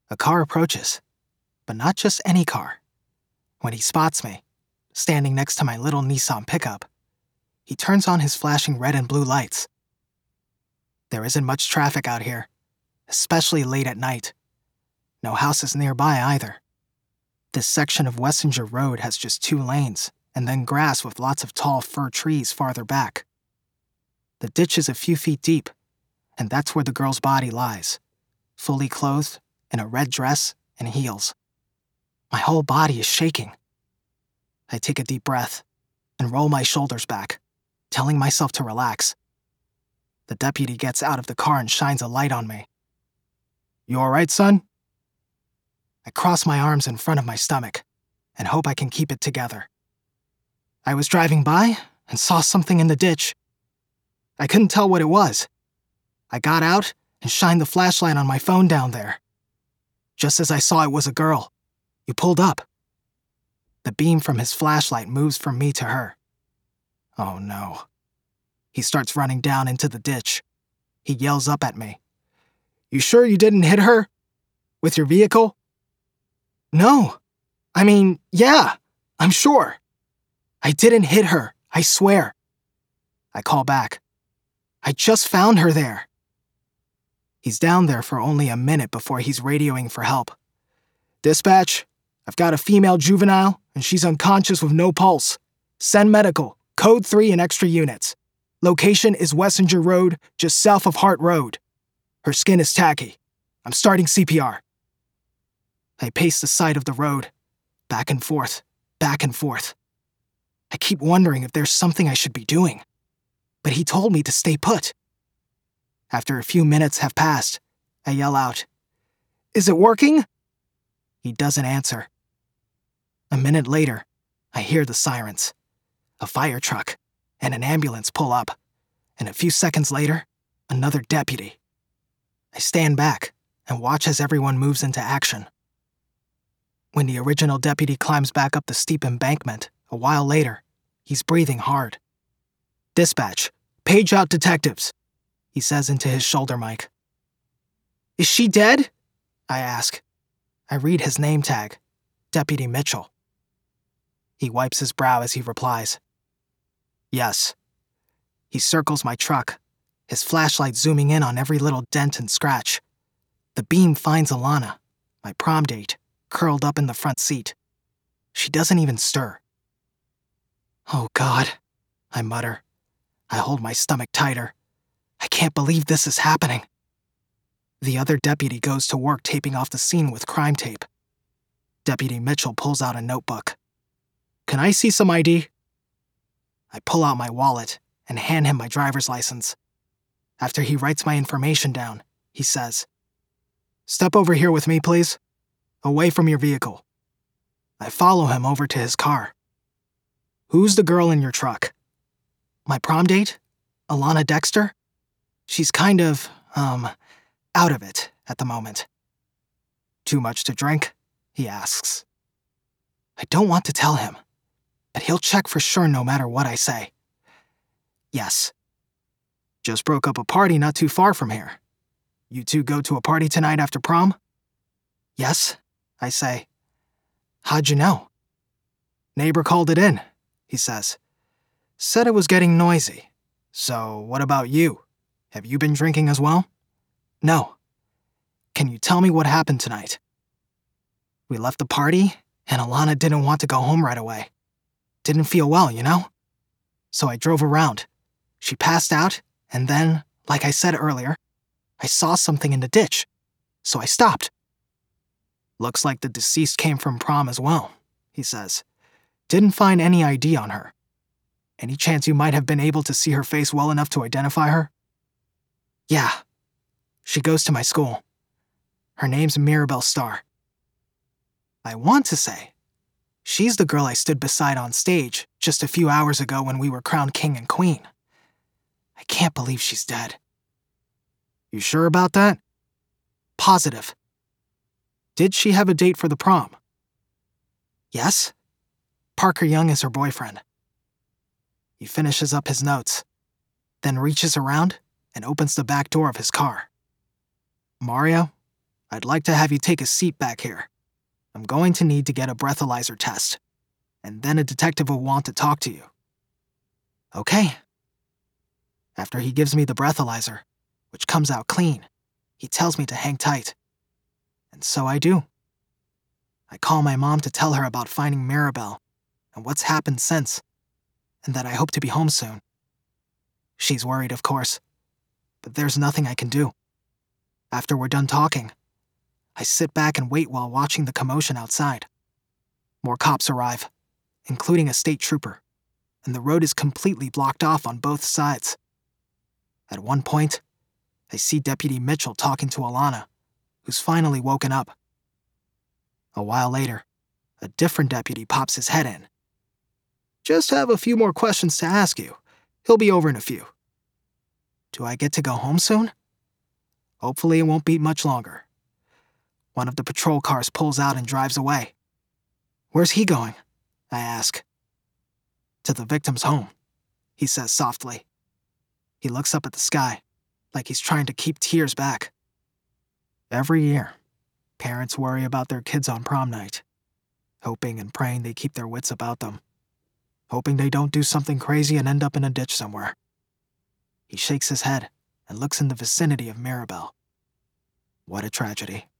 A car approaches, but not just any car. When he spots me, standing next to my little Nissan pickup, he turns on his flashing red and blue lights. There isn't much traffic out here, especially late at night. No houses nearby either. This section of Wessinger Road has just 2 lanes and then grass with lots of tall fir trees farther back. The ditch is a few feet deep, and that's where the girl's body lies, fully clothed in a red dress and heels. My whole body is shaking. I take a deep breath and roll my shoulders back, telling myself to relax. The deputy gets out of the car and shines a light on me. "You all right, son?" I cross my arms in front of my stomach and hope I can keep it together. I was driving by and saw something in the ditch. I couldn't tell what it was. I got out and shined the flashlight on my phone down there. Just as I saw it was a girl, you pulled up. The beam from his flashlight moves from me to her. Oh no. He starts running down into the ditch. He yells up at me. "You sure you didn't hit her? With your vehicle?" "No. Yeah, I'm sure. I didn't hit her, I swear." I call back. "I just found her there." He's down there for only a minute before he's radioing for help. "Dispatch, I've got a female juvenile and she's unconscious with no pulse. Send medical, code 3 and extra units. Location is Wessinger Road, just south of Hart Road. Her skin is tacky. I'm starting CPR." I pace the side of the road, back and forth, back and forth. I keep wondering if there's something I should be doing, but he told me to stay put. After a few minutes have passed, I yell out, "Is it working?" He doesn't answer. A minute later, I hear the sirens. A fire truck and an ambulance pull up, and a few seconds later, another deputy. I stand back and watch as everyone moves into action. When the original deputy climbs back up the steep embankment, a while later, he's breathing hard. "Dispatch, page out detectives," he says into his shoulder mic. "Is she dead?" I ask. I read his name tag, Deputy Mitchell. He wipes his brow as he replies, "Yes." He circles my truck, his flashlight zooming in on every little dent and scratch. The beam finds Alana, my prom date, curled up in the front seat. She doesn't even stir. "Oh God," I mutter. I hold my stomach tighter. I can't believe this is happening. The other deputy goes to work taping off the scene with crime tape. Deputy Mitchell pulls out a notebook. "Can I see some ID?" I pull out my wallet and hand him my driver's license. After he writes my information down, he says, "Step over here with me, please. Away from your vehicle." I follow him over to his car. "Who's the girl in your truck?" "My prom date? Alana Dexter? She's kind of, out of it at the moment." "Too much to drink?" he asks. I don't want to tell him, but he'll check for sure no matter what I say. "Yes." "Just broke up a party not too far from here. You two go to a party tonight after prom?" "Yes," I say. "How'd you know?" "Neighbor called it in," he says. "Said it was getting noisy. So what about you? Have you been drinking as well?" "No." "Can you tell me what happened tonight?" "We left the party, and Alana didn't want to go home right away. Didn't feel well, you know? So I drove around. She passed out, and then, like I said earlier, I saw something in the ditch. So I stopped." "Looks like the deceased came from prom as well," he says. "Didn't find any ID on her. Any chance you might have been able to see her face well enough to identify her?" "Yeah. She goes to my school. Her name's Mirabelle Starr." I want to say, "She's the girl I stood beside on stage just a few hours ago when we were crowned king and queen." I can't believe she's dead. "You sure about that?" "Positive." "Did she have a date for the prom?" "Yes. Parker Young is her boyfriend." He finishes up his notes, then reaches around and opens the back door of his car. "Mario, I'd like to have you take a seat back here. I'm going to need to get a breathalyzer test, and then a detective will want to talk to you. Okay. After he gives me the breathalyzer, which comes out clean, he tells me to hang tight. And so I do. I call my mom to tell her about finding Mirabelle and what's happened since, and that I hope to be home soon. She's worried, of course, but there's nothing I can do. After we're done talking, I sit back and wait while watching the commotion outside. More cops arrive, including a state trooper, and the road is completely blocked off on both sides. At one point, I see Deputy Mitchell talking to Alana, who's finally woken up. A while later, a different deputy pops his head in. Just have a few more questions to ask you. He'll be over in a few. Do I get to go home soon? Hopefully it won't be much longer. One of the patrol cars pulls out and drives away. Where's he going? I ask. To the victim's home, he says softly. He looks up at the sky, like he's trying to keep tears back. Every year, parents worry about their kids on prom night, hoping and praying they keep their wits about them, hoping they don't do something crazy and end up in a ditch somewhere. He shakes his head and looks in the vicinity of Mirabelle. What a tragedy.